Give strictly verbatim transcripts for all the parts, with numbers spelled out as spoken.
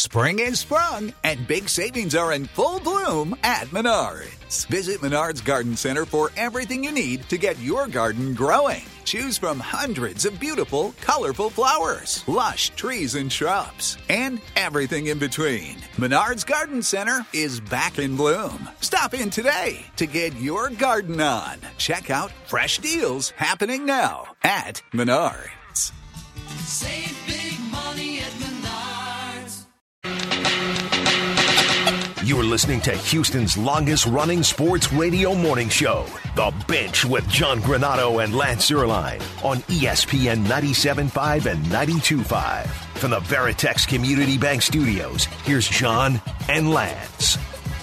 Spring is sprung, and big savings are in full bloom at Menards. Visit Menards Garden Center for everything you need to get your garden growing. Choose from hundreds of beautiful, colorful flowers, lush trees and shrubs, and everything in between. Menards Garden Center is back in bloom. Stop in today to get your garden on. Check out fresh deals happening now at Menards. Save big money at Menards. You're listening to Houston's longest-running sports radio morning show, The Bench with John Granato and Lance Zierlein on E S P N ninety-seven point five and ninety-two point five. From the Veritex Community Bank Studios, here's John and Lance.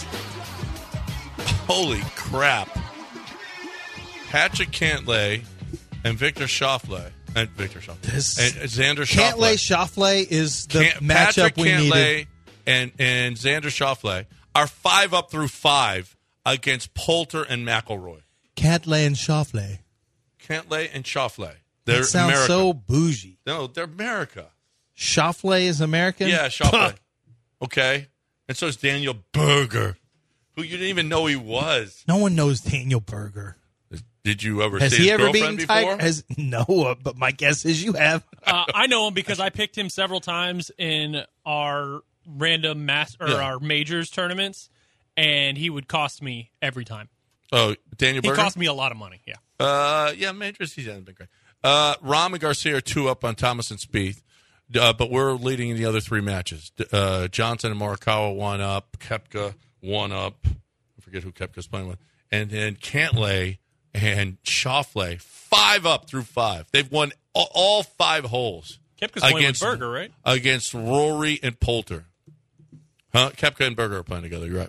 Holy crap. Patrick Cantlay and Victor Schauffele, and Victor Schauffele, This- and Xander Schauffele. Cantlay Schauffele is the Can- matchup Patrick we Cantlay needed. and and Xander Schauffele are five up through five against Poulter and McElroy. Cantlay and Schauffele. Cantlay and Schauffele. They're That sounds America. so bougie. No, they're America. Schauffele is American? Yeah, Schauffele. Okay. And so is Daniel Berger, who you didn't even know he was. No one knows Daniel Berger. Did you ever Has see he his ever girlfriend beaten before? Tiger? Has, no, uh, but my guess is you have. Uh, I know him because I picked him several times in our random mass or Yeah. our majors tournaments, and he would cost me every time. Oh, Daniel He Berger? cost me a lot of money. Yeah. Uh, yeah, Majors, he hasn't been great. Uh, Rahm and Garcia are two up on Thomas and Spieth, uh, but we're leading in the other three matches. Uh, Johnson and Morikawa one up, Koepka one up. I forget who Koepka's playing with. And then Cantlay and Schauffele, five up through five. They've won all, all five holes. Koepka's playing with Berger, right? Against Rory and Poulter. Huh? Koepka and Berger are playing together. You're right.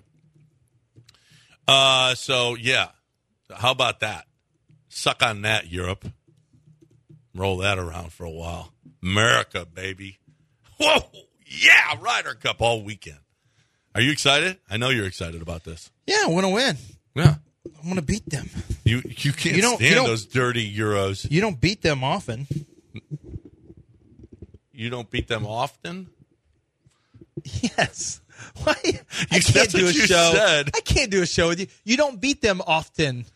Uh, so, yeah. How about that? Suck on that, Europe. Roll that around for a while. America, baby. Whoa! Yeah, Ryder Cup all weekend. Are you excited? I know you're excited about this. Yeah, I want to win. Yeah. I want to beat them. You you can't You don't- stand you don't- those dirty Euros. You don't beat them often. You don't beat them often? Yes. Why? I can't that's do a what you show. said. I can't do a show with you. You don't beat them often.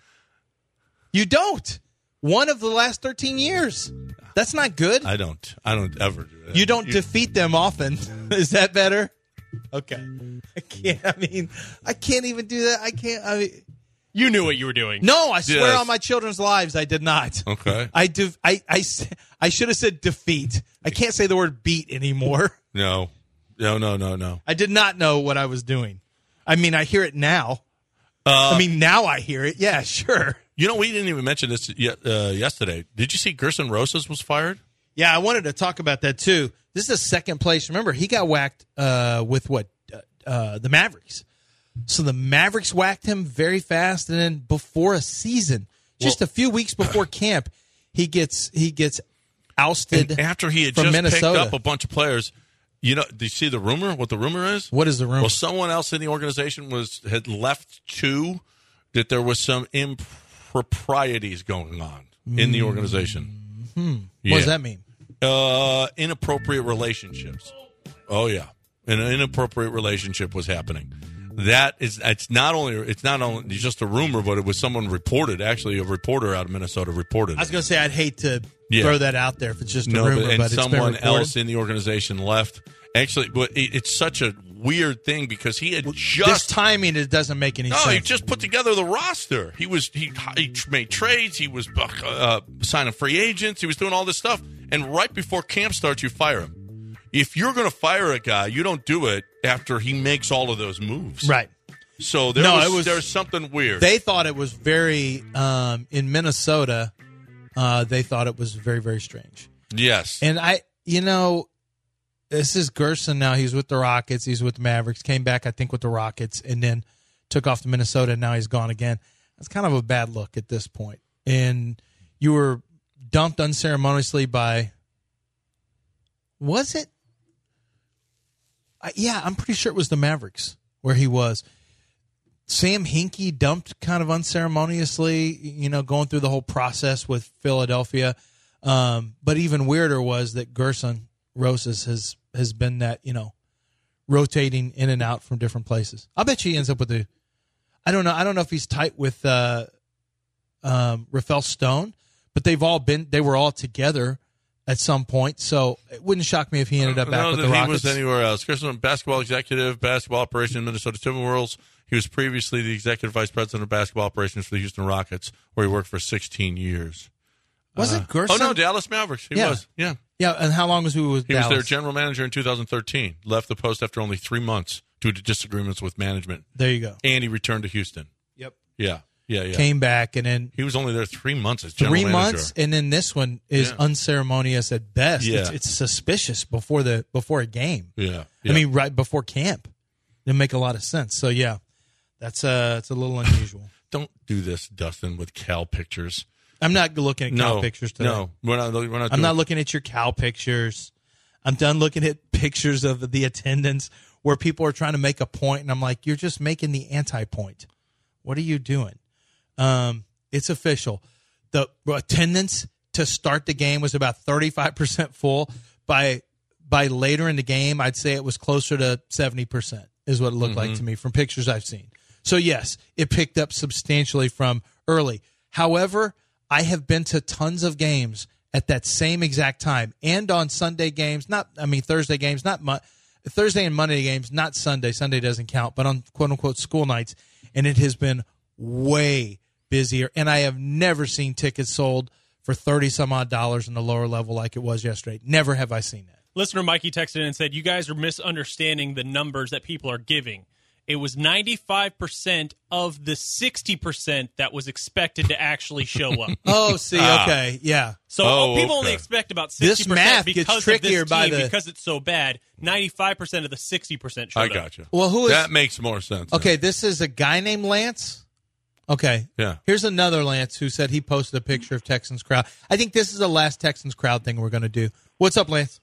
You don't. One of the last thirteen years. That's not good. I don't. I don't ever do that. You don't defeat them often. Is that better? Okay. I can't. I mean, I can't even do that. I can't. I mean, You knew what you were doing. no, I swear Yes. on my children's lives, I did not. Okay. I do. I, I, s- I should have said defeat. I can't say the word beat anymore. No. No, no, no, no. I did not know what I was doing. I mean, I hear it now. Uh, I mean, now I hear it. Yeah, sure. You know, we didn't even mention this yet, uh, yesterday. Did you see Gerson Rosas was fired? Yeah, I wanted to talk about that too. This is second place. Remember, he got whacked uh, with what? Uh, uh, the Mavericks. So the Mavericks whacked him very fast, and then before a season, just Well- a few weeks before camp, he gets he gets ousted. And after he had from just Minnesota. picked up a bunch of players, you know, do you see the rumor? What the rumor is? What is the rumor? Well, someone else in the organization was had left too, that there was some improprieties going on in the organization. Hmm. Yeah. What does that mean? Uh, inappropriate relationships. Oh yeah, an inappropriate relationship was happening. That is, it's not only it's not only just a rumor, but it was someone reported. Actually, a reporter out of Minnesota reported. I was it. going to say I'd hate to Yeah. throw that out there if it's just a No, rumor, but, and but it's been someone reported. else in the organization left. Actually, but it, it's such a weird thing because he had This just timing, it doesn't make any no, sense. he just put together the roster. He was he, he made trades. He was uh, signing free agents. He was doing all this stuff. And right before camp starts, you fire him. If you're going to fire a guy, you don't do it after he makes all of those moves. Right. So there No, was, it was- there's something weird. They thought it was very um, in Minnesota. Uh, they thought it was very, very strange. yes. And I, you know, this is Gerson now. He's with the Rockets. He's with the Mavericks. Came back, I think, with the Rockets, and then took off to Minnesota. And now he's gone again. That's kind of a bad look at this point. And you were dumped unceremoniously by. Was it? Uh, yeah, I'm pretty sure it was the Mavericks where he was. Sam Hinkie dumped kind of unceremoniously, you know, going through the whole process with Philadelphia. Um, but even weirder was that Gerson Rosas has has been that, you know, rotating in and out from different places. I bet you he ends up with a. I don't know. I don't know if he's tight with uh, um, Rafael Stone, but they've all been. They were all together at some point, so it wouldn't shock me if he ended up back know with that the he Rockets. was anywhere else. Chris was basketball executive, basketball operation in Minnesota Timberwolves. He was previously the executive vice president of basketball operations for the Houston Rockets, where he worked for sixteen years. Was Uh, it Gerson? Oh no, Dallas Mavericks. He Yeah. was. Yeah, Yeah, and how long was he with he Dallas? was their general manager in two thousand thirteen. Left the post after only three months due to disagreements with management, There you go. and he returned to Houston. Yep. Yeah, yeah, yeah. Came back, and then He was only there three months as general three manager. months, and then this one is Yeah. unceremonious at best. Yeah. It's, it's suspicious before the before a game. Yeah, yeah. I mean, right before camp. Didn't make a lot of sense. So yeah, that's uh, it's a little unusual. Don't do this, Dustin, with Cal pictures. I'm not looking at cow No pictures today. No, we're not. We're not. I'm doing, not looking at your cow pictures. I'm done looking at pictures of the attendance where people are trying to make a point, and I'm like, you're just making the anti-point. What are you doing? Um, it's official. The attendance to start the game was about thirty-five percent full. By by later in the game, I'd say it was closer to seventy percent is what it looked Mm-hmm. like to me from pictures I've seen. So, yes, it picked up substantially from early. However, I have been to tons of games at that same exact time and on Sunday games, not, I mean, Thursday games, not Mo- Thursday and Monday games, not Sunday. Sunday doesn't count, but on quote unquote school nights. And it has been way busier. And I have never seen tickets sold for thirty some odd dollars in the lower level like it was yesterday. Never have I seen that. Listener Mikey texted in and said, you guys are misunderstanding the numbers that people are giving. It was ninety-five percent of the sixty percent that was expected to actually show up. Oh, see, okay, yeah. So Oh, people okay. only expect about This sixty percent math because gets of trickier this by team, the- because it's so bad. ninety-five percent of the sixty percent showed I up. got you. Well, who is that makes more sense. okay? This is a guy named Lance. Okay, Yeah. Here's another Lance who said he posted a picture of Texans crowd. I think this is the last Texans crowd thing we're going to do. What's up, Lance?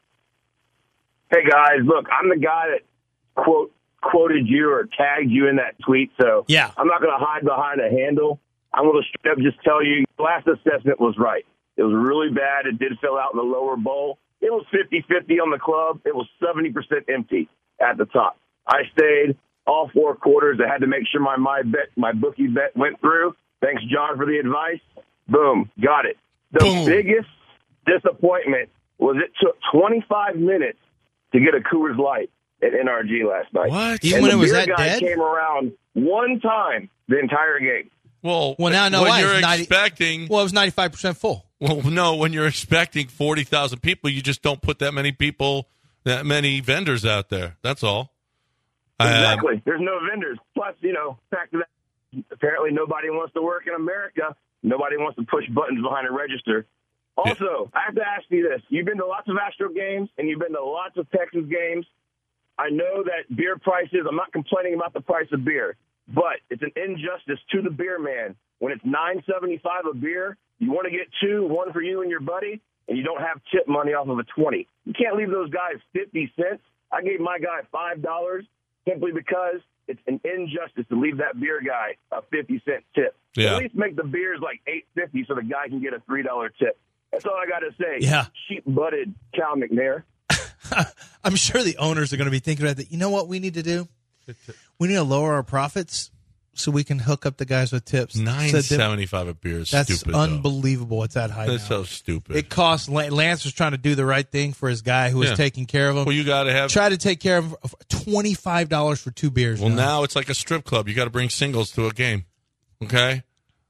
Hey guys, look, I'm the guy that quote quoted you or tagged you in that tweet, so Yeah. I'm not going to hide behind a handle. I'm going to straight up just tell you, the last assessment was right. It was really bad. It did fill out in the lower bowl. It was fifty-fifty on the club. It was seventy percent empty at the top. I stayed all four quarters. I had to make sure my my bet, my bookie bet went through. Thanks, John, for the advice. Boom, got it. The Boom. biggest disappointment was it took twenty-five minutes to get a Coors Light at N R G last night. What? Even And when the it was beer that guy dead? came around one time the entire game. Well, Well, now I know when why. you're It's ninety expecting. Well, it was ninety-five percent full. Well, no, when you're expecting forty thousand people, you just don't put that many people, that many vendors out there. That's all. Um, Exactly. There's no vendors. Plus, you know, fact of that, apparently nobody wants to work in America. Nobody wants to push buttons behind a register. Also, I have to ask you this. You've been to lots of Astro games, and you've been to lots of Texans games. I know that beer prices, I'm not complaining about the price of beer, but it's an injustice to the beer man. When it's nine seventy-five a beer, you want to get two, one for you and your buddy, and you don't have tip money off of a twenty. You can't leave those guys fifty cents. I gave my guy five dollars simply because it's an injustice to leave that beer guy a fifty cent tip. Yeah. At least make the beers like eight fifty so the guy can get a three dollar tip. That's all I got to say. Yeah. Sheep-butted Cal McNair. I'm sure the owners are going to be thinking about that. You know what we need to do? We need to lower our profits so we can hook up the guys with tips. Nine So that- seventy five a beer is That's stupid. though. unbelievable. It's that high. That's now. so stupid. It costs. Lance was trying to do the right thing for his guy who was Yeah. taking care of him. well, you got to have. Try to take care of him. Twenty-five dollars for two beers. well, now. now it's like a strip club. You got to bring singles to a game. Okay.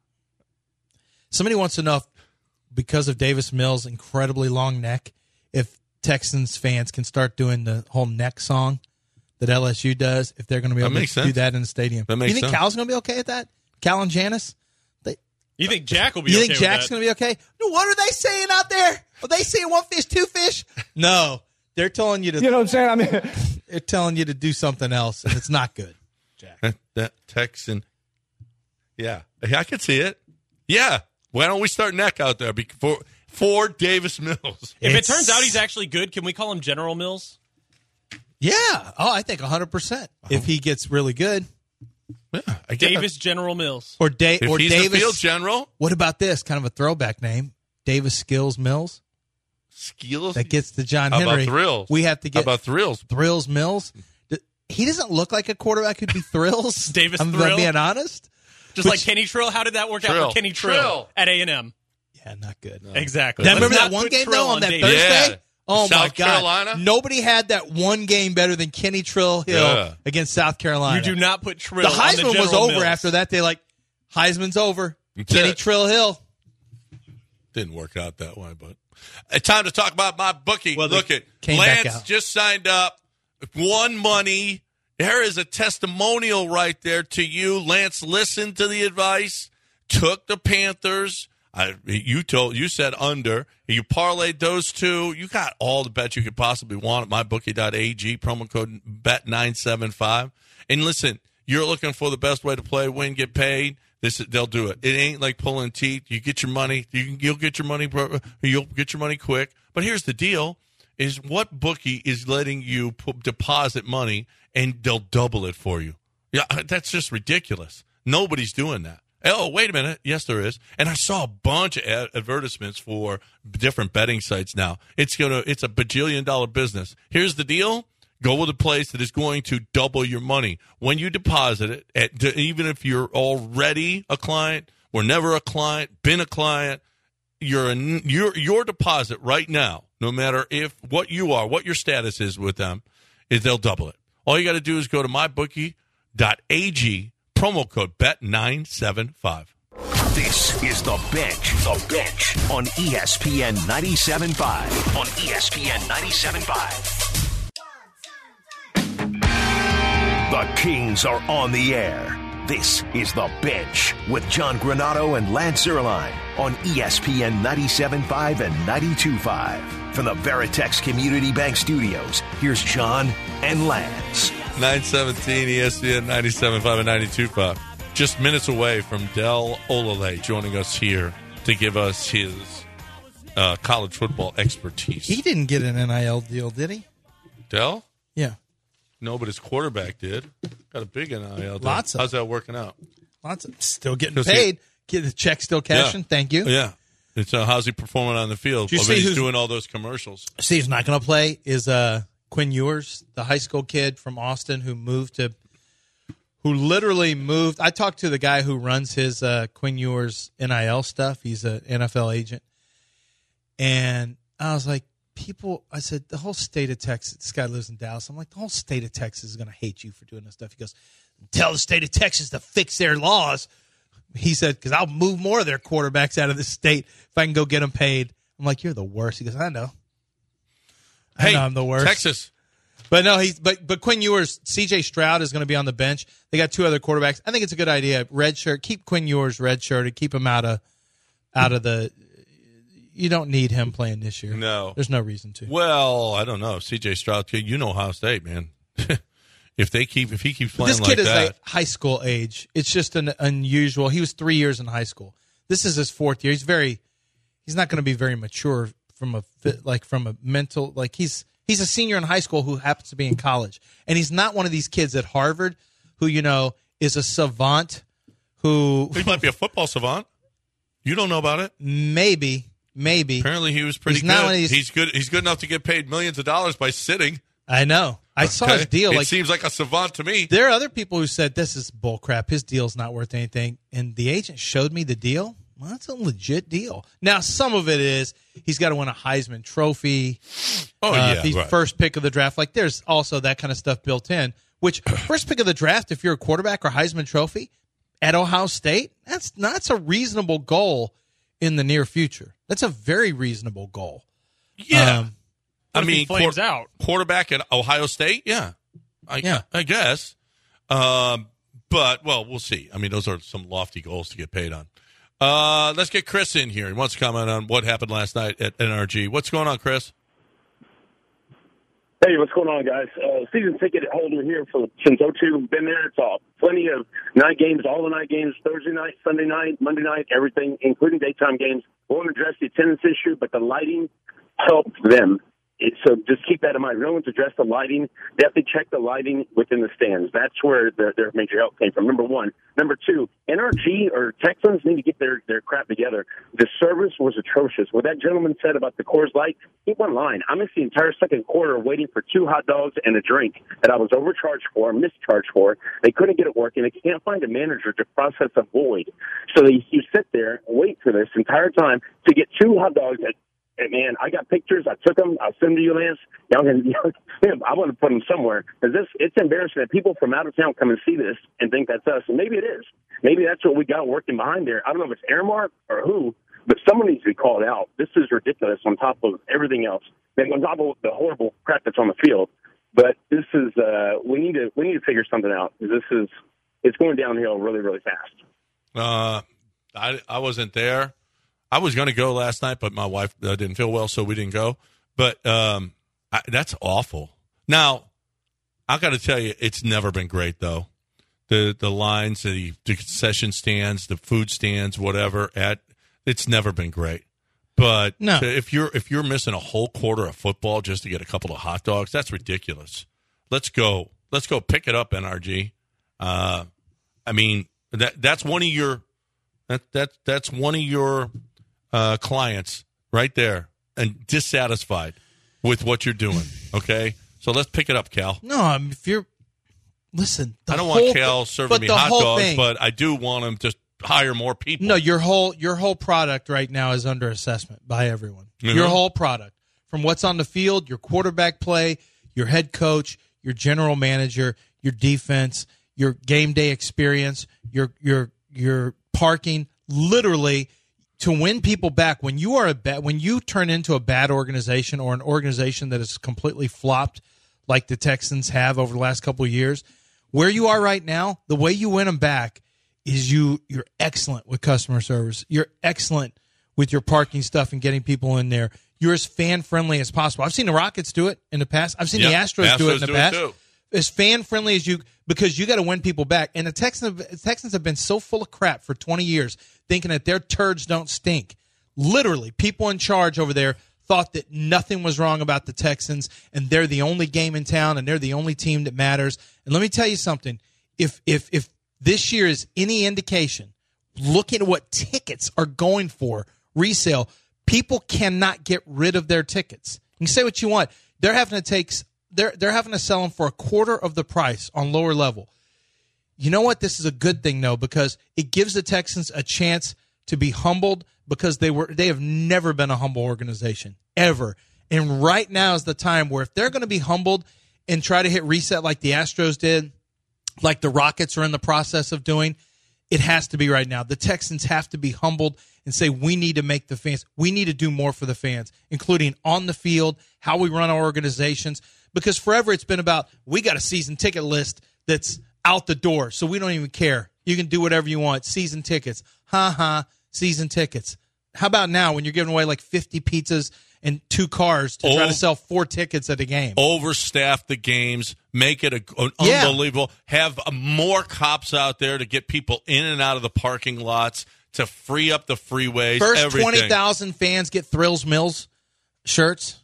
Somebody wants to know if, because of Davis Mills' incredibly long neck, if Texans fans can start doing the whole neck song that L S U does, if they're going to be That able to makes do sense. that in the stadium. That makes you think sense. Cal's going to be okay at that? Cal and Janice? They, You think Jack will be you okay think with Jack's that? going to be okay? No, what are they saying out there? Are they saying one fish, two fish? No. They're telling you to, You know what I'm saying? I mean, they're telling you to do something else, and it's not good. That, that Texan. Yeah, I can see it. Yeah. Why don't we start neck out there before for Davis Mills? If it It's- turns out he's actually good, can we call him General Mills? Yeah. Oh, I think one hundred percent if he gets really good. Yeah, I get Davis General Mills. Or, da- If or he's Davis. the field general, What about this? Kind of a throwback name. Davis Skills Mills. Skills? that gets to John How Henry. about Thrills? We have to get How about Thrills? Thrills Mills. D- He doesn't look like a quarterback who'd be Thrills. Davis I'm Thrill? being honest. Just Which- like Kenny Trill. How did that work out Trill. for Kenny Trill, Trill. at A and M? Yeah, not good. Exactly. Now, Let's remember not that one put game Trill though on that Davis. Thursday? Yeah. Oh my South God! Carolina? Nobody had that one game better than Kenny Trill Hill Yeah. against South Carolina. You do not put Trill. The on Heisman the was General over Mills. after that. They like Heisman's over. That's Kenny it. Trill Hill. Didn't work out that way, but it's time to talk about my bookie. Well, they Look at came back Lance out. just signed up, won money. There is a testimonial right there to you. Lance listened to the advice, took the Panthers. I, you told you said under. You parlayed those two. You got all the bets you could possibly want at my bookie dot a g, promo code B E T nine seven five. And listen, you're looking for the best way to play, win, get paid. This they'll do it. It ain't like pulling teeth. You get your money. You can, you'll get your money. bro- You'll get your money quick. But here's the deal: is what bookie is letting you put, deposit money and they'll double it for you? Yeah, that's just ridiculous. Nobody's doing that. Oh, wait a minute. Yes, there is. And I saw a bunch of ad- advertisements for different betting sites now. It's gonna. It's a bajillion dollar business. Here's the deal. Go with a place that is going to double your money. When you deposit it, at, even if you're already a client, were never a client, been a client, you're a, your your deposit right now, no matter if what you are, what your status is with them, is they'll double it. All you got to do is go to my bookie dot a g, promo code B E T nine seven five. This is The Bench. The Bench on E S P N ninety-seven point five. On E S P N ninety-seven point five. The Kings are on the air. This is The Bench with John Granato and Lance Zierlein on E S P N ninety-seven point five and ninety-two point five. From the Veritex Community Bank Studios, here's John and Lance. nine seventeen E S P N ninety-seven point five and ninety-two point five. Just minutes away from Del Olale joining us here to give us his uh, college football expertise. He didn't get an N I L deal, did he? Del? Yeah. No, but his quarterback did. Got a big N I L deal. Lots of How's that working out? Lots of still getting 'Cause he- paid. Get the check still cashing. Yeah. Thank you. Yeah. It's uh, how's he performing on the field? Did you I see mean, he's who's- doing all those commercials. Steve's not going to play. Is uh, Quinn Ewers, the high school kid from Austin who moved to, who literally moved. I talked to the guy who runs his uh, Quinn Ewers N I L stuff. He's an N F L agent, and I was like, people. I said the whole state of Texas. This guy lives in Dallas. I'm like, the whole state of Texas is going to hate you for doing this stuff. He goes, tell the state of Texas to fix their laws. He said, because I'll move more of their quarterbacks out of the state if I can go get them paid. I'm like, you're the worst. He goes, I know. I Hey, know I'm the worst. Texas. But no, he's but but Quinn Ewers, C J Stroud is going to be on the bench. They got two other quarterbacks. I think it's a good idea. Red shirt, keep Quinn Ewers red shirted, keep him out of out of the. You don't need him playing this year. No. There's no reason to. Well, I don't know. C J Stroud, you know Ohio State, man. if they keep, if he keeps playing This like kid is that, like high school age. It's just an unusual. He was three years in high school. This is his fourth year. He's very. He's not going to be very mature from a fit, like from a mental like he's. He's a senior in high school who happens to be in college. And he's not one of these kids at Harvard who, you know, is a savant who he might be a football savant. You don't know about it. maybe, maybe. Apparently, he was pretty He's not good. one of these- He's good. He's good enough to get paid millions of dollars by sitting. I know. I saw Okay? his deal. It Like seems like a savant to me. there are other people who said this is bullcrap. His deal's not worth anything. And the agent showed me the deal. Well, that's a legit deal. Now, some of it is he's got to win a Heisman Trophy. Oh uh, yeah, if he's right. first pick of the draft. Like there's also that kind of stuff built in. Which first pick of the draft, if you're a quarterback or Heisman Trophy at Ohio State, that's that's a reasonable goal in the near future. That's a very reasonable goal. Yeah, Um, I What if he mean, flames quar- out? quarterback at Ohio State. Yeah, I, Yeah. I guess. Um, but well, we'll see. I mean, those are some lofty goals to get paid on. Uh, let's get Chris in here. He wants to comment on what happened last night at N R G. What's going on, Chris? Hey, what's going on, guys? Uh, season ticket holder here for since oh two. Been there. It's all plenty of night games, all the night games, Thursday night, Sunday night, Monday night, everything, including daytime games. Won't address the attendance issue, but the lighting helped them. it, so just keep that in mind. No one's addressed the lighting. They have to check the lighting within the stands. That's where their, their major help came from, number one. Number two, N R G or Texans need to get their, their crap together. The service was atrocious. What that gentleman said about the Coors Light, he went line. I missed the entire second quarter waiting for two hot dogs and a drink that I was overcharged for, mischarged for. They couldn't get it working. They can't find a manager to process a void. So they, you sit there and wait for this entire time to get two hot dogs at And man, I got pictures. I took them. I'll send them to you, Lance. Y'all can, y'all, I want to put them somewhere. Because this, it's embarrassing that people from out of town come and see this and think that's us. And maybe it is. Maybe that's what we got working behind there. I don't know if it's Airmark or who, but someone needs to be called out. This is ridiculous on top of everything else. And on top of the horrible crap that's on the field. But this is, uh, we need to, we need to figure something out. This is, it's going downhill really, really fast. Uh, I, I wasn't there. I was going to go last night, but my wife uh, didn't feel well, so we didn't go. But um, I, that's awful. Now, I got to tell you, it's never been great, though. The the lines, the, the concession stands, the food stands, whatever. At it's never been great. But No. if you're if you're missing a whole quarter of football just to get a couple of hot dogs, that's ridiculous. Let's go. Let's go pick it up, N R G. Uh, I mean, that that's one of your that that that's one of your. Uh, clients right there and dissatisfied with what you're doing. Okay, so let's pick it up, Cal. No, I mean, if you're listen, the I don't whole want Cal thi- serving but me the hot whole dogs, thing- but I do want him to hire more people. No, your whole your whole product right now is under assessment by everyone. Mhm. Your whole product, from what's on the field, your quarterback play, your head coach, your general manager, your defense, your game day experience, your your your parking, literally. To win people back, when you are a bad, when you turn into a bad organization or an organization that is completely flopped, like the Texans have over the last couple of years, where you are right now, the way you win them back is you you're excellent with customer service. You're excellent with your parking stuff and getting people in there. You're as fan friendly as possible. I've seen the Rockets do it in the past. I've seen Yep. the Astros, do it in Astros the do it past. too. As fan friendly as you, because you got to win people back. And the Texans, Texans have been so full of crap for twenty years, thinking that their turds don't stink. Literally, people in charge over there thought that nothing was wrong about the Texans, and they're the only game in town, and they're the only team that matters. And let me tell you something: if if if this year is any indication, looking at what tickets are going for resale, people cannot get rid of their tickets. You can say what you want; they're having to take. They're they're having to sell them for a quarter of the price on lower level. You know what? This is a good thing, though, because it gives the Texans a chance to be humbled, because they were they have never been a humble organization, ever. And right now is the time where if they're going to be humbled and try to hit reset like the Astros did, like the Rockets are in the process of doing, it has to be right now. The Texans have to be humbled and say, we need to make the fans, we need to do more for the fans, including on the field, how we run our organizations. Because forever it's been about, we got a season ticket list that's out the door, so we don't even care. You can do whatever you want. Season tickets. Ha ha, season tickets. How about now when you're giving away like fifty pizzas and two cars to try Oh. to sell four tickets at a game? Overstaff the games, make it a, an Yeah. unbelievable. Have uh, more cops out there to get people in and out of the parking lots, to free up the freeways. First everything. twenty thousand fans get Thrills Mills shirts.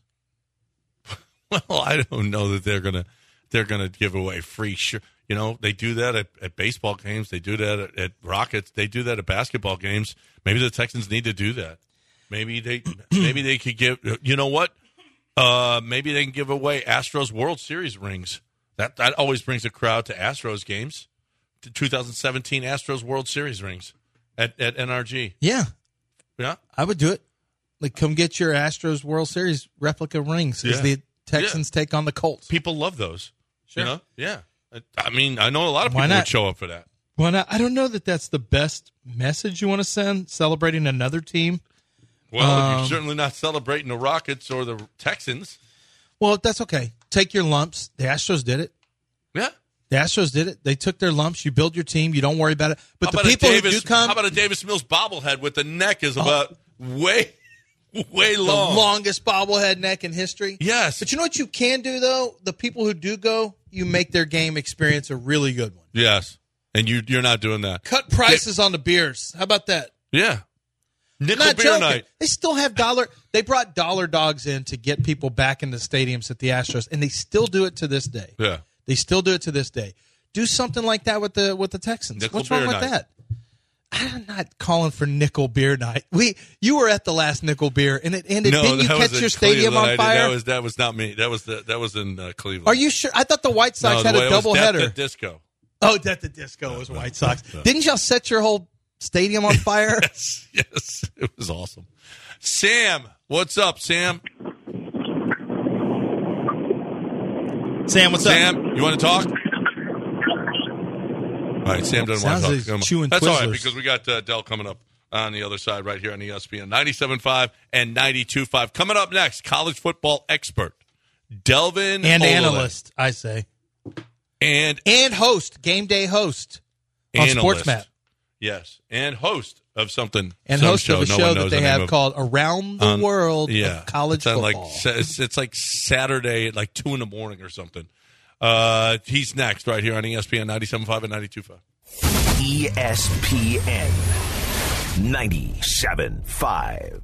Well, I don't know that they're gonna they're gonna give away free shirt. You know, they do that at, at baseball games. They do that at, at Rockets. They do that at basketball games. Maybe the Texans need to do that. Maybe they maybe they could give. You know what? Uh, maybe they can give away Astros World Series rings. That that always brings a crowd to Astros games. The twenty seventeen Astros World Series rings at at N R G. Yeah, Yeah, I would do it. Like, come get your Astros World Series replica rings as Yeah. the Texans take on the Colts. people love those. Sure. You know? Yeah. I, I mean, I know a lot of Why people not? would show up for that. Well, now, I don't know that that's the best message you want to send, celebrating another team. Well, Um, you're certainly not celebrating the Rockets or the Texans. Well, that's okay. Take your lumps. The Astros did it. Yeah. The Astros did it. They took their lumps. You build your team. You don't worry about it. But How the about a people who Davis, do come, How about a Davis Mills bobblehead with the neck is about way, way the long. longest bobblehead neck in history. Yes. But you know what you can do, though? The people who do go, you make their game experience a really good one. Yes. And you, you're not doing that. Cut prices on the beers. How about that? Yeah. Nickel Not beer joking. night. They still have dollar. They brought dollar dogs in to get people back into stadiums at the Astros, and they still do it to this day. Yeah. They still do it to this day. Do something like that with the with the Texans. Nickel What's wrong beer with night. that? I'm not calling for nickel beer night. We you were at the last nickel beer, and it ended. No, Didn't you that catch was in your stadium Cleveland. I on did- fire? That was that was not me. That was the, that was in uh, Cleveland. Are you sure? I thought the White Sox no, had the a way it was double Death header. at Disco. Oh, Death the Disco was White Sox. Didn't y'all set your whole stadium on fire? Yes, yes, it was awesome. Sam, what's up, Sam? Sam, what's up? Sam, you want to talk? All right, Sam doesn't Sounds want like to talk. Come on. chewing That's all right Twizzlers. because we got uh, Dell coming up on the other side right here on E S P N ninety-seven point five and ninety-two point five. Coming up next, college football expert Delvin And Olele. analyst, I say. and And host, game day host on analyst. SportsMap. Yes, and host of something. And some host show of a no show one that knows they the name have of. called Around the Um, World yeah, of College it's on, Football. Like, it's, it's like Saturday at like two in the morning or something. Uh, he's next right here on E S P N ninety-seven point five and ninety-two point five. E S P N ninety-seven point five.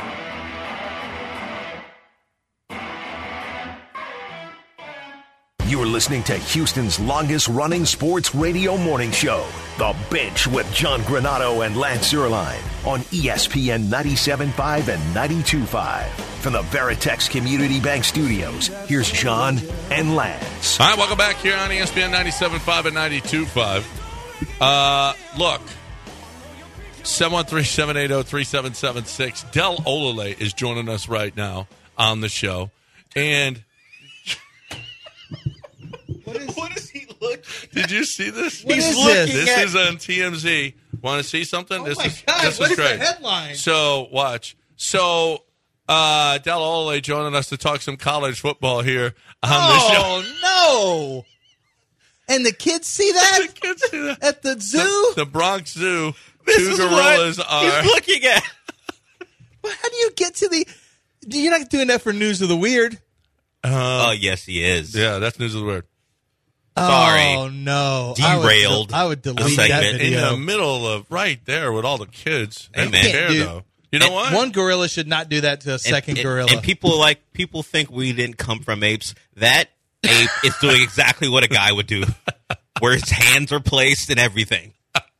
You're listening to Houston's longest running sports radio morning show, The Bench with John Granado and Lance Zierlein on E S P N ninety-seven point five and ninety-two point five. From the Veritex Community Bank Studios, here's John and Lance. All right, welcome back here on E S P N ninety-seven point five and ninety-two point five. Uh, look, seven one three, seven eight zero, three seven seven six. Del Olele is joining us right now on the show. And what is he looking at? Did you see this? What He's is looking this? This at- is on T M Z. Want to see something? Oh this my is God, this what is is the great. headline? So watch. So uh, Del Olele joining us to talk some college football here on the show. Oh, no. And the kids see that The kids see that. at the zoo? The, the Bronx Zoo. Two gorillas are. he's looking at. Well, how do you get to the... You're not doing that for News of the Weird. Oh, yes, he is. Yeah, that's news of the word. Sorry. Oh, no. Derailed I would, I would a delete that segment. In video. the middle of right there with all the kids. They Hey, don't man. care, Dude. though. You know And what? One gorilla should not do that to a second and, gorilla. And, and people like people think we didn't come from apes. That ape is doing exactly what a guy would do, where his hands are placed and everything.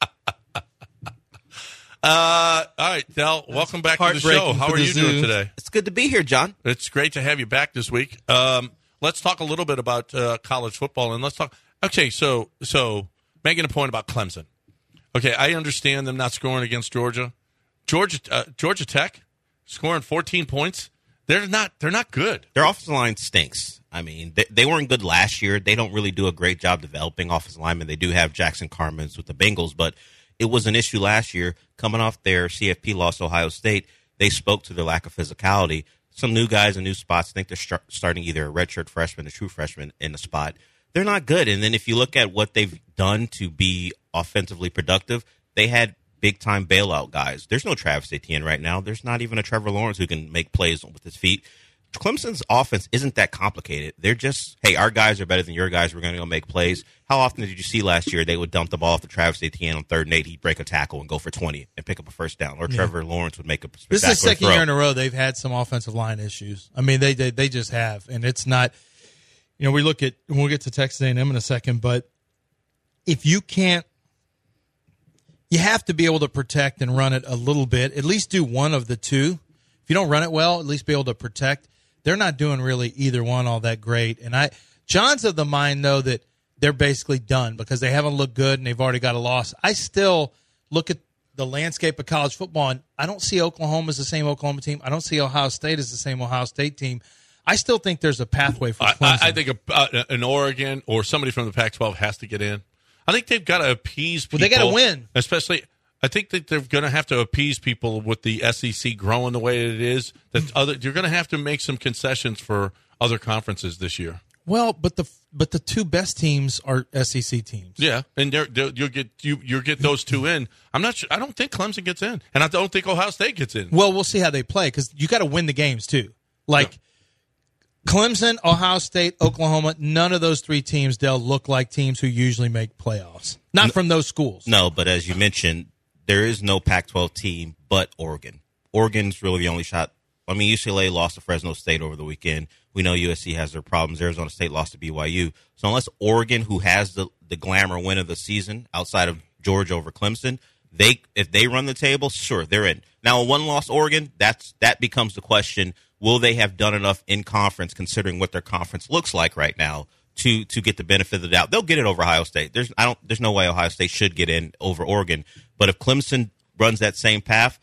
Uh, all right, Del, welcome back to the heartbreaking show. How for are the you doing zoo. today? It's good to be here, John. It's great to have you back this week. Um, let's talk a little bit about uh, college football, and let's talk. Okay, so so making a point about Clemson. Okay, I understand them not scoring against Georgia. Georgia uh, Georgia Tech scoring fourteen points. They're not. They're not good. Their offensive line stinks. I mean, they, they weren't good last year. They don't really do a great job developing offensive linemen. They do have Jackson Carmans with the Bengals, but it was an issue last year. Coming off their C F P loss to Ohio State, they spoke to their lack of physicality. Some new guys in new spots. I think they're start, starting either a redshirt freshman, a true freshman in the spot. They're not good. And then if you look at what they've done to be offensively productive, they had big-time bailout guys. There's no Travis Etienne right now. There's not even a Trevor Lawrence who can make plays with his feet. Clemson's offense isn't that complicated. They're just, hey, our guys are better than your guys. We're going to go make plays. How often did you see last year they would dump the ball off to Travis Etienne on third and eight, he'd break a tackle and go for twenty and pick up a first down, or Trevor Lawrence would make a spectacular This is the second throw. year in a row they've had some offensive line issues. I mean, they they, they just have, and it's not. You know, we look at we'll get to Texas A and M in a second, but if you can't, you have to be able to protect and run it a little bit. At least do one of the two. If you don't run it well, at least be able to protect. They're not doing really either one all that great. And I, John's of the mind though that they're basically done because they haven't looked good and they've already got a loss. I still look at the landscape of college football, and I don't see Oklahoma as the same Oklahoma team. I don't see Ohio State as the same Ohio State team. I still think there's a pathway for I, Clemson. I, I think a, uh, an Oregon or somebody from the Pac twelve has to get in. I think they've got to appease people. Well, they gotta win. Especially, I think that they're going to have to appease people with the S E C growing the way it is. That other, you're going to have to make some concessions for other conferences this year. Well, but the but the two best teams are S E C teams. Yeah, and they're, they're, you'll get you you get those two in. I'm not sure. I don't think Clemson gets in, and I don't think Ohio State gets in. Well, we'll see how they play because you got to win the games too. Like yeah. Clemson, Ohio State, Oklahoma. None of those three teams, Dell, look like teams who usually make playoffs. Not from those schools. No, but as you mentioned, there is no Pac twelve team but Oregon. Oregon's really the only shot. I mean, U C L A lost to Fresno State over the weekend. We know U S C has their problems. Arizona State lost to B Y U. So unless Oregon, who has the, the glamour win of the season outside of Georgia over Clemson, they if they run the table, sure, they're in. Now, a one-loss Oregon, that's that becomes the question, will they have done enough in conference, considering what their conference looks like right now, to to get the benefit of the doubt? They'll get it over Ohio State. There's I don't there's no way Ohio State should get in over Oregon. But if Clemson runs that same path,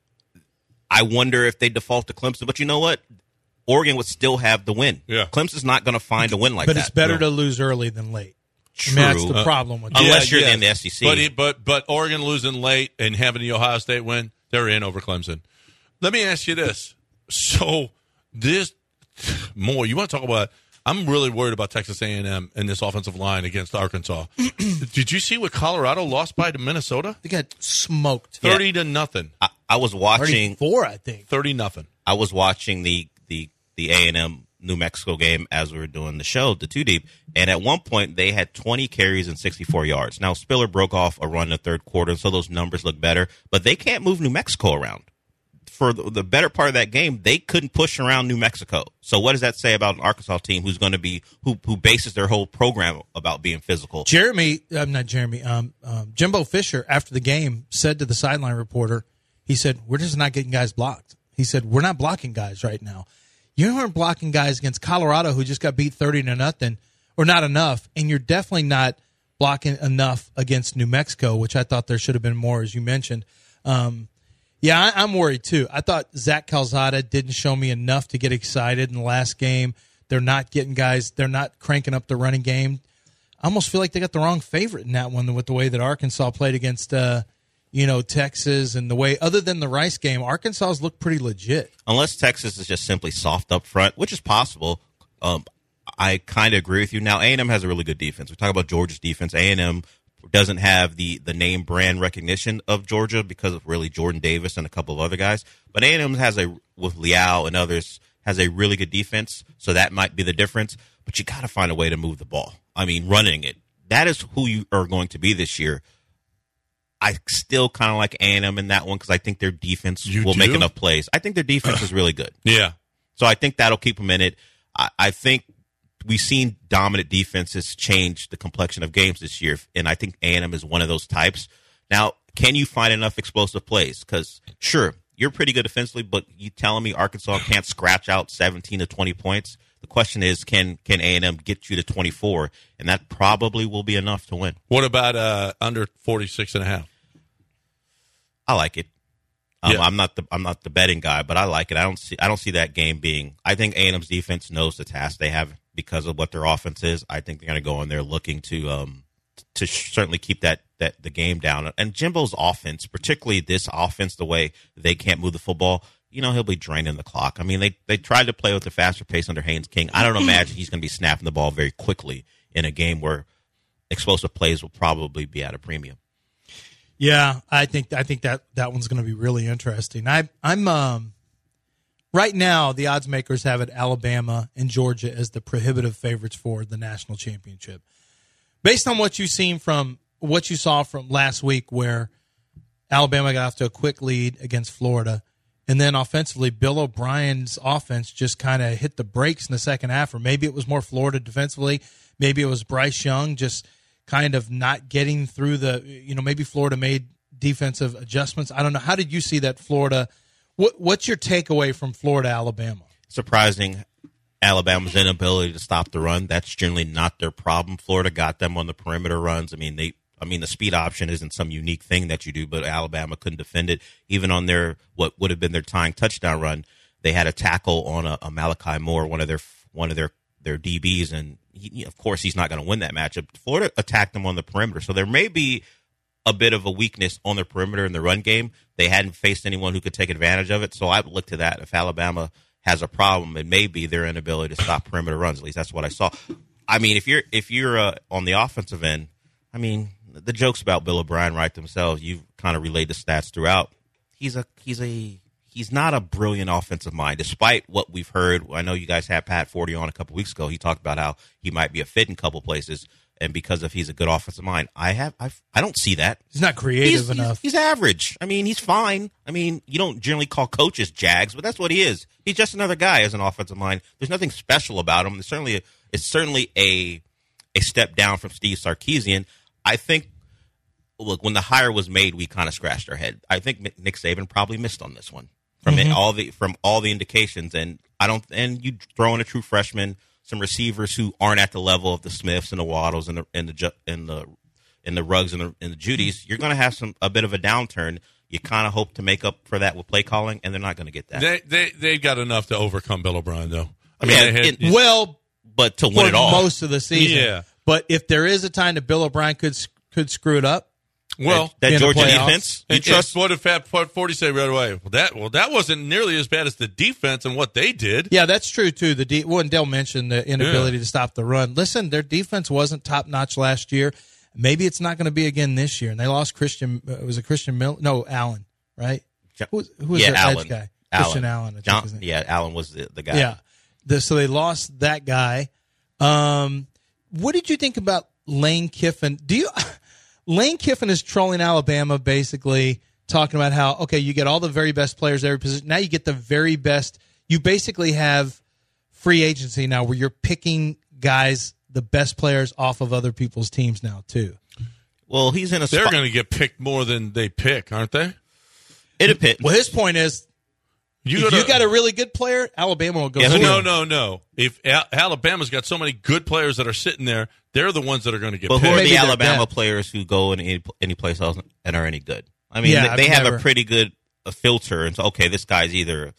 I wonder if they default to Clemson. But you know what? Oregon would still have the win. Yeah. Clemson's not going to find a win like but that. it's better No. to lose early than late. True. I mean, that's the Uh, problem with Unless that. you're in the S E C. But, he, but but Oregon losing late and having the Ohio State win, they're in over Clemson. Let me ask you this. So this more, you want to talk about, I'm really worried about Texas A and M and this offensive line against Arkansas. Did you see what Colorado lost by to Minnesota? They got smoked. Yeah. thirty to nothing. I, I was watching Four, I think. thirty nothing. I was watching the the the A and M New Mexico game as we were doing the show, the Two Deep, and at one point they had twenty carries and sixty-four yards. Now Spiller broke off a run in the third quarter, so those numbers look better, but they can't move New Mexico around. For the, the better part of that game, they couldn't push around New Mexico. So what does that say about an Arkansas team who's going to be who who bases their whole program about being physical? Jeremy, I'm not Jeremy. Um, um, Jimbo Fisher after the game said to the sideline reporter, he said, "We're just not getting guys blocked." He said, "We're not blocking guys right now. You aren't blocking guys against Colorado, who just got beat thirty to nothing, or not enough, and you're definitely not blocking enough against New Mexico, which I thought there should have been more, as you mentioned." Um, yeah, I, I'm worried too. I thought Zach Calzada didn't show me enough to get excited in the last game. They're not getting guys. They're not cranking up the running game. I almost feel like they got the wrong favorite in that one with the way that Arkansas played against, uh, you know, Texas, and the way, other than the Rice game, Arkansas's looked pretty legit. Unless Texas is just simply soft up front, which is possible. Um, I kind of agree with you. Now, A and M has a really good defense. We talk about Georgia's defense. A and M doesn't have the, the name brand recognition of Georgia because of really Jordan Davis and a couple of other guys. But A and M has a, with Liao and others, has a really good defense, so that might be the difference. But you got to find a way to move the ball. I mean, running it. That is who you are going to be this year. I still kind of like A and M in that one because I think their defense You will do? make enough plays. I think their defense is really good. Yeah. So I think that'll keep them in it. I, I think we've seen dominant defenses change the complexion of games this year, and I think A and M is one of those types. Now, can you find enough explosive plays? Because, sure, you're pretty good defensively, but you telling me Arkansas can't scratch out seventeen to twenty points? The question is, can can A and M get you to twenty-four? And that probably will be enough to win. What about uh, under forty-six and a half? I like it. Um, Yeah. I'm not the I'm not the betting guy, but I like it. I don't see I don't see that game being. I think A and M's defense knows the task they have because of what their offense is. I think they're going to go in there looking to um to sh- certainly keep that that the game down. And Jimbo's offense, particularly this offense, the way they can't move the football, you know, he'll be draining the clock. I mean, they they tried to play with a faster pace under Haynes King. I don't imagine he's going to be snapping the ball very quickly in a game where explosive plays will probably be at a premium. Yeah, I think I think that, that one's going to be really interesting. I I'm um right now the odds makers have it Alabama and Georgia as the prohibitive favorites for the national championship. Based on what you've seen from what you saw from last week, where Alabama got off to a quick lead against Florida, and then offensively, Bill O'Brien's offense just kind of hit the brakes in the second half, or maybe it was more Florida defensively, maybe it was Bryce Young just kind of not getting through the, you know, maybe Florida made defensive adjustments. I don't know. How did you see that Florida? What, what's your takeaway from Florida, Alabama? Surprising Alabama's inability to stop the run. That's generally not their problem. Florida got them on the perimeter runs. I mean, they, I mean, the speed option isn't some unique thing that you do, but Alabama couldn't defend it. Even on their, what would have been their tying touchdown run, they had a tackle on a, a Malachi Moore, one of their, one of their, their D Bs, and he, of course he's not going to win that matchup. Florida attacked them on the perimeter, so there may be a bit of a weakness on the perimeter in the run game. They hadn't faced anyone who could take advantage of it, so I would look to that. If Alabama has a problem, it may be their inability to stop perimeter runs. At least that's what I saw. I mean, if you're if you're uh, on the offensive end, I mean, the jokes about Bill O'Brien write themselves. You've kind of relayed the stats throughout. He's a he's a he's not a brilliant offensive mind, despite what we've heard. I know you guys had Pat Forty on a couple weeks ago. He talked about how he might be a fit in a couple places. and because of he's a good offensive mind. I have I've, I don't see that. He's not creative He's, enough. He's, he's average. I mean, he's fine. I mean, you don't generally call coaches Jags, but that's what he is. He's just another guy as an offensive mind. There's nothing special about him. It's certainly a, it's certainly a a step down from Steve Sarkisian. I think. Look, when the hire was made, we kind of scratched our head. I think Nick Saban probably missed on this one from Mm-hmm. it, all the from all the indications. And I don't. And you throw in a true freshman, some receivers who aren't at the level of the Smiths and the Waddles and the and the Ju- and the and the Ruggs and the and the Judys. You're going to have some a bit of a downturn. You kind of hope to make up for that with play calling, and they're not going to get that. They they they got enough to overcome Bill O'Brien, though. I mean, Yeah, they had, it- Well, but to win for it all, most of the season. Yeah. But if there is a time that Bill O'Brien could could screw it up, well, that, in that the Georgia playoffs. defense, you and, trust. and what did Fat forty say right away? Well, that well that wasn't nearly as bad as the defense and what they did. yeah, that's true too. The de- well, and Dell mentioned the inability to stop the run. Listen, their defense wasn't top notch last year. Maybe it's not going to be again this year. And they lost Christian. Uh, was it Christian Mill? No, Allen. Right? Who, who was yeah, their Allen. edge guy? Allen. Christian Allen. I think John, his name. yeah, Allen was the, the guy. Yeah. The, so they lost that guy. Um, what did you think about Lane Kiffin? Do you Lane Kiffin is trolling Alabama, basically talking about how, okay, you get all the very best players every position. Now you get the very best. You basically have free agency now where you're picking guys, the best players off of other people's teams now too. Well, he's in a They're spot. going to get picked more than they pick, aren't they? It depends. Well, his point is, You if gotta- you got a really good player, Alabama will go. Yeah, for no, him. no, no. If Al- Alabama's got so many good players that are sitting there, they're the ones that are going to get But who picked. are Maybe the they're Alabama dead. players who go in any, any place else and are any good? I mean, Yeah, they, they I've have never- a pretty good a filter. And so, okay, this guy's either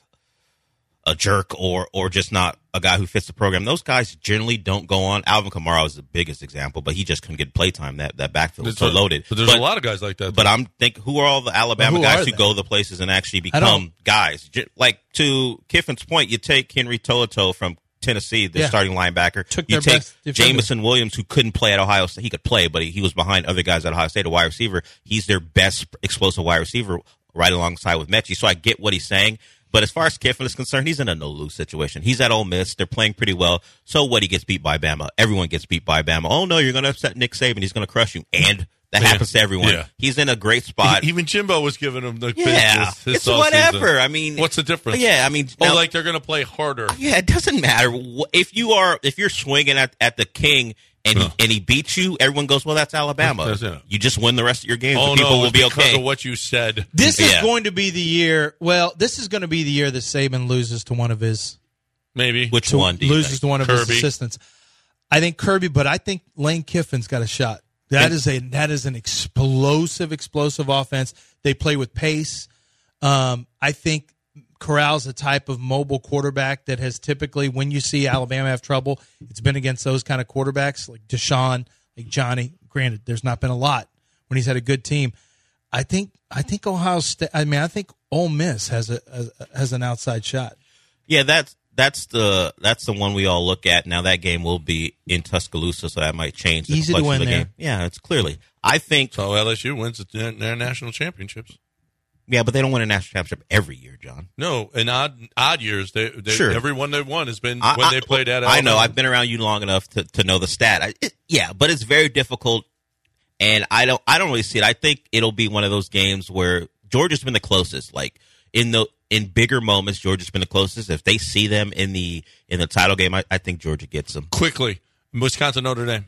a jerk or or just not a guy who fits the program. Those guys generally don't go on. Alvin Kamara is the biggest example, but he just couldn't get play time. That that backfield was so There's a- loaded. But there's a lot of guys like that. But I'm think who are all the Alabama Who guys are who they? go the places and actually I don't- become guys? J- Like to Kiffin's point, you take Henry To'oTo'o from Tennessee, the Yeah. starting linebacker. Took you their take best defender. Jamison Williams, who couldn't play at Ohio State. He could play, but he, he was behind other guys at Ohio State, a wide receiver. He's their best explosive wide receiver right alongside with Mechie. So I get what he's saying. But as far as Kiffin is concerned, he's in a no-lose situation. He's at Ole Miss. They're playing pretty well. So what? He gets beat by Bama. Everyone gets beat by Bama. Oh, no, you're going to upset Nick Saban. He's going to crush you. And that Yeah. happens to everyone. Yeah. He's in a great spot. Even Jimbo was giving him the Yeah, business. This it's offseason. whatever. I mean, what's the difference? Yeah, I mean, Oh, now- like they're going to play harder. yeah, it doesn't matter Wh- if you are if you're swinging at, at the king and Huh. he, and he beats you. Everyone goes, well, that's Alabama. That's it. You just win the rest of your games. Oh and people no, will it's be because okay. of what you said. This is Yeah. going to be the year. Well, this is going to be the year that Saban loses to one of his Maybe Which to, one do you loses think? to one of Kirby. his assistants. I think Kirby, but I think Lane Kiffin's got a shot. That And- is a that is an explosive, explosive offense. They play with pace. Um, I think Corral's a type of mobile quarterback that has typically, when you see Alabama have trouble, it's been against those kind of quarterbacks like Deshaun, like Johnny. Granted, there's not been a lot when he's had a good team. I think I think Ohio State. I mean, I think Ole Miss has a, a has an outside shot. Yeah, that's that's the that's the one we all look at. Now that game will be in Tuscaloosa, so that might change the Easy to complexion win of the there. game. Yeah, it's clearly. I think. so. L S U wins their their national championships. Yeah, but they don't win a national championship every year, John. No, in odd odd years, they, they Sure. every one they've won has been I- when I- they played at. I know. Alabama. I've been around you long enough to, to know the stat. I, it, yeah, but it's very difficult, and I don't. I don't really see it. I think it'll be one of those games where Georgia's been the closest. Like in the in bigger moments, Georgia's been the closest. If they see them in the in the title game, I, I think Georgia gets them. quickly. Wisconsin, Notre Dame.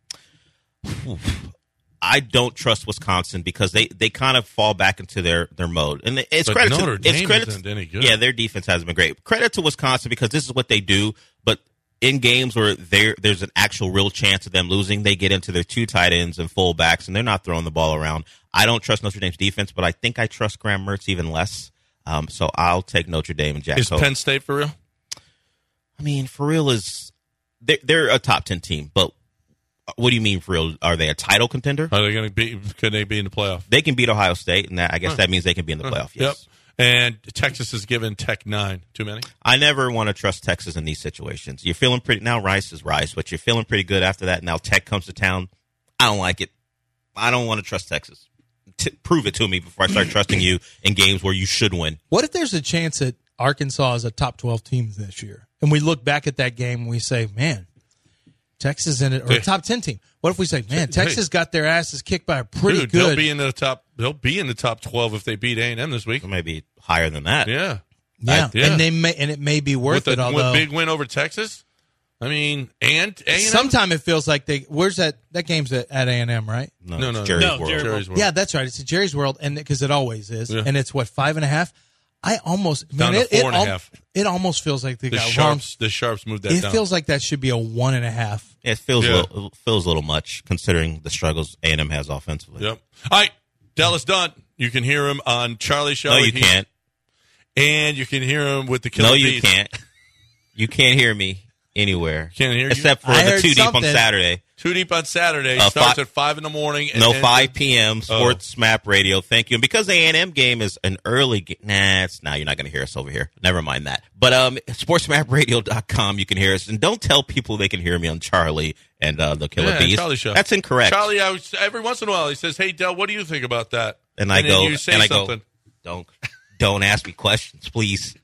I don't trust Wisconsin because they, they kind of fall back into their, their mode. And it's But credit Notre to it's Dame credit isn't to, any good. Yeah, their defense hasn't been great. Credit to Wisconsin because this is what they do. But in games where there there's an actual real chance of them losing, they get into their two tight ends and fullbacks, and they're not throwing the ball around. I don't trust Notre Dame's defense, but I think I trust Graham Mertz even less. Um, so I'll take Notre Dame and Jack Is Cope. Penn State for real? I mean, for real is they're, they're a top ten team, but what do you mean for real? Are they a title contender? Are they going to be? Can they be in the playoff? They can beat Ohio State, and that, I guess that means they can be in the playoff. Yes. Yep. And Texas is given Tech nine. Too many? I never want to trust Texas in these situations. You're feeling pretty now. Rice is Rice, but you're feeling pretty good after that. Now Tech comes to town. I don't like it. I don't want to trust Texas. T- prove it to me before I start trusting you in games where you should win. What if there's a chance that Arkansas is a top twelve team this year, and we look back at that game and we say, "Man, Texas in it or a top ten team." What if we say, man, Hey. Texas got their asses kicked by a pretty Dude, good. they'll be in the top. They'll be in the top twelve if they beat A and M this week. Maybe higher than that. Yeah, yeah. I- yeah. and they may, and it may be worth with it. a Although big win over Texas. I mean, and A and M. sometime it feels like they. Where's that? That game's at A and M, right? No, No, it's no, Jerry's no, World. Jerry- Jerry's World. Yeah, that's right. It's at Jerry's World, and because it always is, Yeah. and it's what five and a half. I almost Down man, to it, four it and a al- half. It almost feels like they the got sharps. The sharps moved that wrong. It down. feels like that should be a one and a half. It feels Yeah. a little, it feels a little much considering the struggles A and M has offensively. Yep. All right, Dallas Dunn. You can hear him on Charlie Show. No, you He- can't. And you can hear him with the Killer No, you Bees. can't. You can't hear me anywhere. Can't hear you? Except for I the heard two deep on something. Saturday. Two deep on Saturday. Uh, starts fi- at five in the morning. And No, ends five at- p.m. Sports Map Radio. Thank you. And because the A and M game is an early game, nah, it's, nah, you're not going to hear us over here. Never mind that. But um, sports map radio dot com, you can hear us. And don't tell people they can hear me on Charlie and uh, the Killer Yeah, Bees. Charlie Show. That's incorrect. Charlie, I was, every once in a while, he says, "Hey, Del, what do you think about that?" and I then go, you say and I something. go, don't, don't ask me questions, please.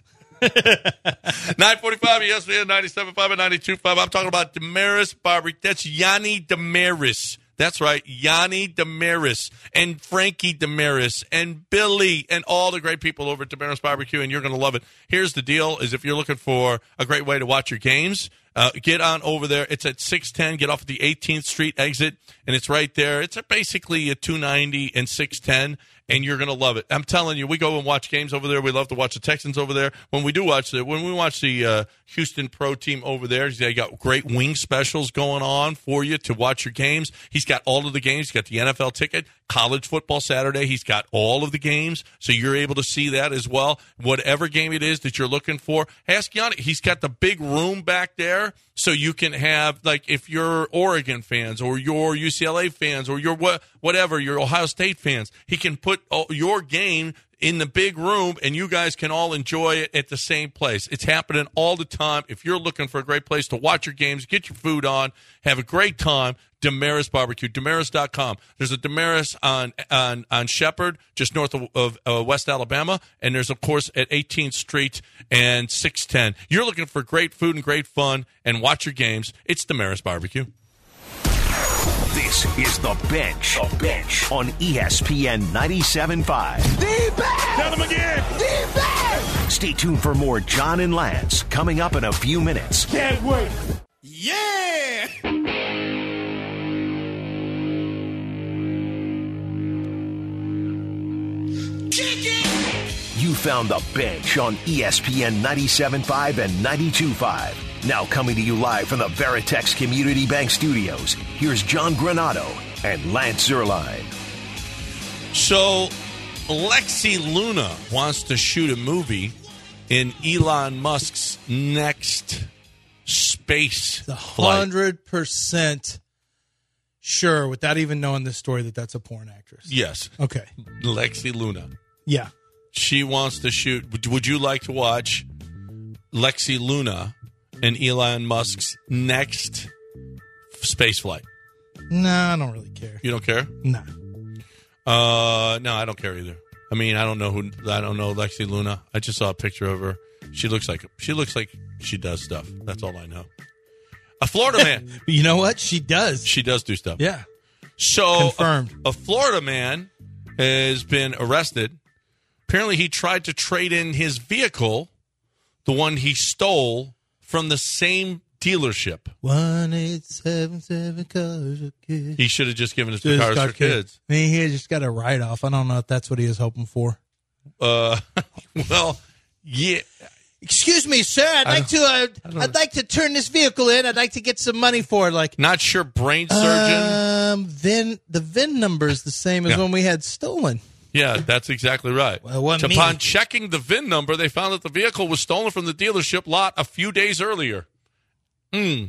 nine forty-five, E S P N ninety-seven point five and ninety-two point five. I'm talking about Damaris Barbary. That's Yanni Damaris. That's right, Yanni Damaris and Frankie Damaris and Billy and all the great people over at Damaris Barbecue, and you're going to love it. Here's the deal, is if you're looking for a great way to watch your games, uh, get on over there. It's at six ten. Get off at the eighteenth Street exit, and it's right there. It's at basically a two ninety and six ten. And you're going to love it. I'm telling you, we go and watch games over there. We love to watch the Texans over there. When we do watch the, when we watch the uh, Houston Pro team over there, they got great wing specials going on for you to watch your games. He's got all of the games. He's got the N F L ticket, college football Saturday. He's got all of the games, so you're able to see that as well. Whatever game it is that you're looking for, ask Yanni. He's got the big room back there, so you can have, like, if you're Oregon fans or you're U C L A fans or you're what, whatever, you're Ohio State fans, he can put all, your game in the big room, and you guys can all enjoy it at the same place. It's happening all the time. If you're looking for a great place to watch your games, get your food on, have a great time, Damaris Barbecue, Damaris dot com. There's a Damaris on on, on Shepherd, just north of, of uh, West Alabama, and there's, of course, at eighteenth Street and six ten. You're looking for great food and great fun and watch your games. It's Damaris Barbecue. This is The Bench. The Bench on E S P N ninety-seven point five. Tell him again. Stay tuned for more John and Lance coming up in a few minutes. Can't wait. Yeah! You found The Bench on E S P N ninety-seven point five and ninety-two point five. Now coming to you live from the Veritex Community Bank Studios, here's John Granado and Lance Zierlein. So, Lexi Luna wants to shoot a movie in Elon Musk's next space The flight. hundred percent sure, without even knowing this story, that that's a porn actress. Yes, Okay. Lexi Luna. Yeah. She wants to shoot. Would, would you like to watch Lexi Luna and Elon Musk's next space flight? Nah, I don't really care. You don't care? Nah. Uh, no, I don't care either. I mean, I don't know who. I don't know Lexi Luna. I just saw a picture of her. She looks like she looks like she does stuff. That's all I know. A Florida man. But you know what? She does. She does do stuff. Yeah. So Confirmed. A, a Florida man has been arrested. Apparently, he tried to trade in his vehicle, the one he stole, from the same dealership. One eight seven seven cars for kids. He should have just given us the Just cars got for kids. I mean, he just got a write off. I don't know if that's what he was hoping for. Uh, well, yeah. Excuse me, sir. I'd like to. Uh, I'd like to turn this vehicle in. I'd like to get some money for it. Like, Not sure brain surgeon. um, V I N. The V I N number is the same as Yeah. when we had stolen. Yeah, that's exactly right. Well, it wasn't me. Upon checking the V I N number, they found that the vehicle was stolen from the dealership lot a few days earlier. Hmm.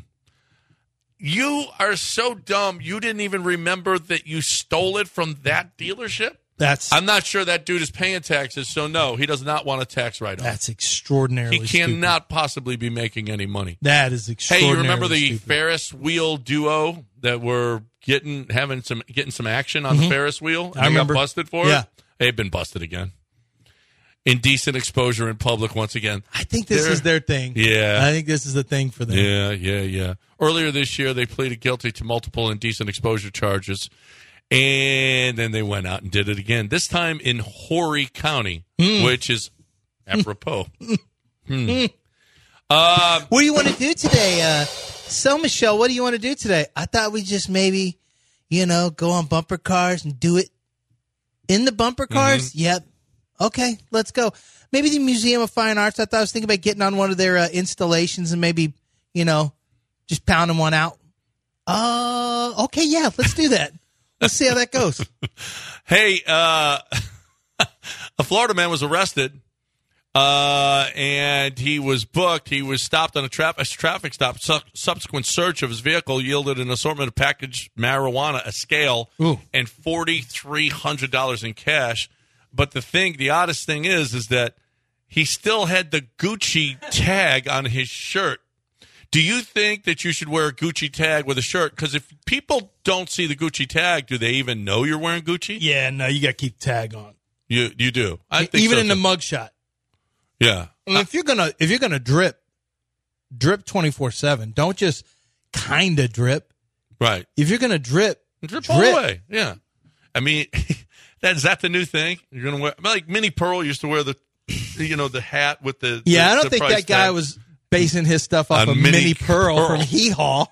You are so dumb. You didn't even remember that you stole it from that dealership? That's I'm not sure that dude is paying taxes, so no, he does not want a tax write-off. that's extraordinarily. He stupid. cannot possibly be making any money. That is Hey, extraordinarily. you remember the stupid. Ferris wheel duo that were getting having some getting some action on the Ferris wheel? And I they remember. got busted for Yeah. it. They've been busted again. indecent exposure in public once again. I think this They're- is their thing. Yeah. I think this is the thing for them. Yeah, yeah, yeah. Earlier this year, they pleaded guilty to multiple indecent exposure charges, and then they went out and did it again. This time in Horry County, Hmm. which is apropos. Hmm. What do you want to do today? Uh, so, Michelle, what do you want to do today? I thought we just maybe, you know, go on bumper cars and do it in the bumper cars. Mm-hmm. Yep. Okay, let's go. Maybe the Museum of Fine Arts. I thought I was thinking about getting on one of their uh, installations and maybe, you know, just pounding one out. Uh, okay, yeah, let's do that. Let's see how that goes. Hey, uh, a Florida man was arrested, uh, and he was booked. He was stopped on a, tra- a traffic stop. Su- subsequent search of his vehicle yielded an assortment of packaged marijuana, a scale, Ooh. and four thousand three hundred dollars in cash. But the thing, the oddest thing is, is that he still had the Gucci tag on his shirt. Do you think that you should wear a Gucci tag with a shirt? Because if people don't see the Gucci tag, do they even know you're wearing Gucci? Yeah, no, you got to keep the tag on. You you do. I think Even so, in the too. mugshot. Yeah. I mean, if you're gonna if you're gonna drip, drip twenty four seven. Don't just kind of drip. Right. If you're gonna drip, Drip, all the way. Yeah. I mean, that is that the new thing? You're gonna wear like Minnie Pearl used to wear the, you know, the hat with the. Yeah, the, I don't the think price that guy tag. was basing his stuff off On of Minnie Minnie Pearl, Pearl. from Hee Haw.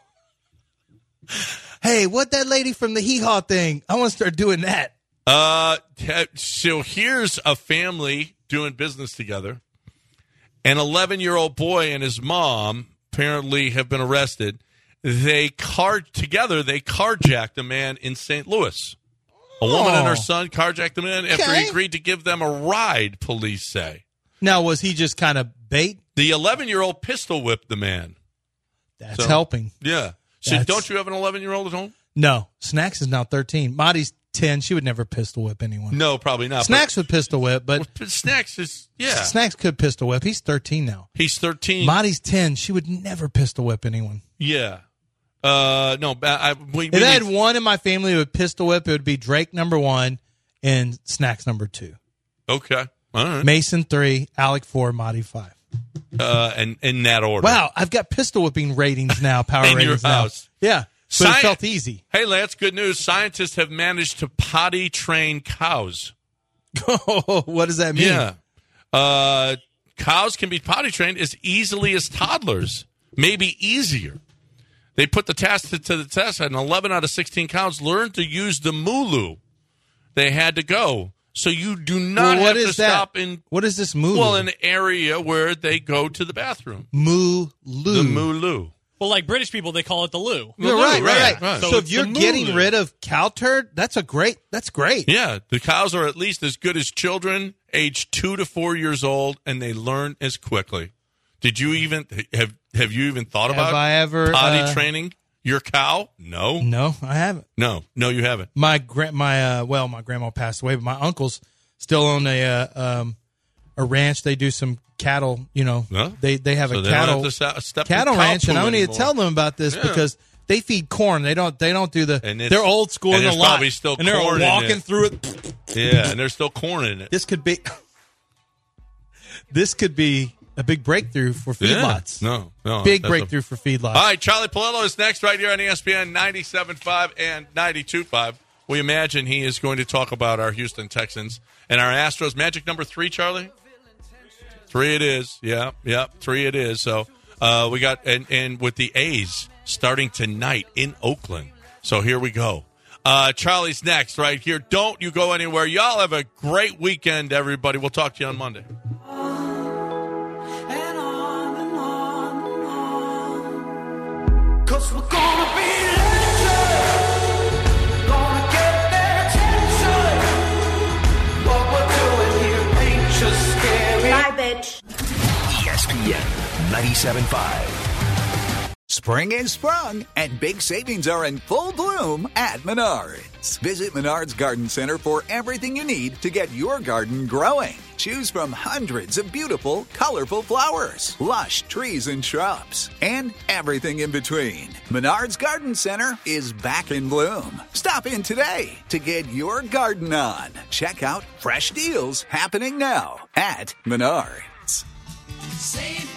Hey, what that lady from the Hee Haw thing? I want to start doing that. Uh, t- so here's a family doing business together. An eleven-year-old boy and his mom apparently have been arrested. They car together. They carjacked a man in Saint Louis. A woman and her son carjacked the man after he Okay. agreed to give them a ride. Police say Now, was he just kind of bait? the eleven-year-old pistol whipped the man. That's So- helping. Yeah. So That's- don't you have an eleven-year-old at home? No, Snacks is now thirteen. Maddie's ten. She would never pistol whip anyone. No, probably not. Snacks would pistol whip, but But, but Snacks is yeah. Snacks could pistol whip. He's thirteen now. He's thirteen. Maddie's ten. She would never pistol whip anyone. yeah. Uh, no. I, I, we, If we I had need- one in my family who would pistol whip, it would be Drake number one and Snacks number two. okay. All right. Mason three, Alec four, Maddie five. Uh, and in that order. Wow, I've got pistol whipping ratings now, power In your ratings now. house. Yeah, but Sci- it felt easy. Hey, Lance, good news. Scientists have managed to potty train cows. What does that mean? Yeah. Uh, cows can be potty trained as easily as toddlers, maybe easier. They put the test to the test, and eleven out of sixteen cows learned to use the mooloo. They had to go. So you do not Well, what have is to that? stop in, What is this moo? well, an area where they go to the bathroom. moo The loo. mooloo. Well, like British people, they call it the loo. You're loo, right, right, right, right. right. So, So if it's you're the moo getting loo. rid of cow turd, that's a great. That's great. Yeah, the cows are at least as good as children aged two to four years old, and they learn as quickly. Did you even have have you even thought Have about I ever, potty uh, training your cow? No, No, I haven't. no, no, you haven't. My grand, my uh, well, my grandma passed away, but my uncles still own a uh, um, a ranch. They do some cattle. You know, No? they they have So a they don't cattle have to sta- step in cattle cow ranch, and poo I need to anymore. tell them about this Yeah. because they feed corn. They don't. They don't do the. And it's- they're old school and in the there's lot, probably still and they're corn in walking it. through it. Yeah, and there's still corn in it. This could be. This could be a big breakthrough for feedlots. Yeah. No, no, big that's a- breakthrough for feedlots. All right, Charlie Palillo is next right here on E S P N ninety-seven point five and ninety-two point five. We imagine he is going to talk about our Houston Texans and our Astros. Magic number three, Charlie? Three it is. Yeah, yeah, three it is. So uh, we got, and, and with the A's starting tonight in Oakland. So here we go. Uh, Charlie's next right here. Don't you go anywhere. Y'all have a great weekend, everybody. We'll talk to you on Monday. And on and on and on. Cause we're gonna be legends. Gonna get their attention. What we're doing here ain't just scary. Bye, bitch. E S P N ninety-seven point five. Spring is sprung, and big savings are in full bloom at Menards. Visit Menards Garden Center for everything you need to get your garden growing. Choose from hundreds of beautiful, colorful flowers, lush trees and shrubs, and everything in between. Menards Garden Center is back in bloom. Stop in today to get your garden on. Check out fresh deals happening now at Menards. Save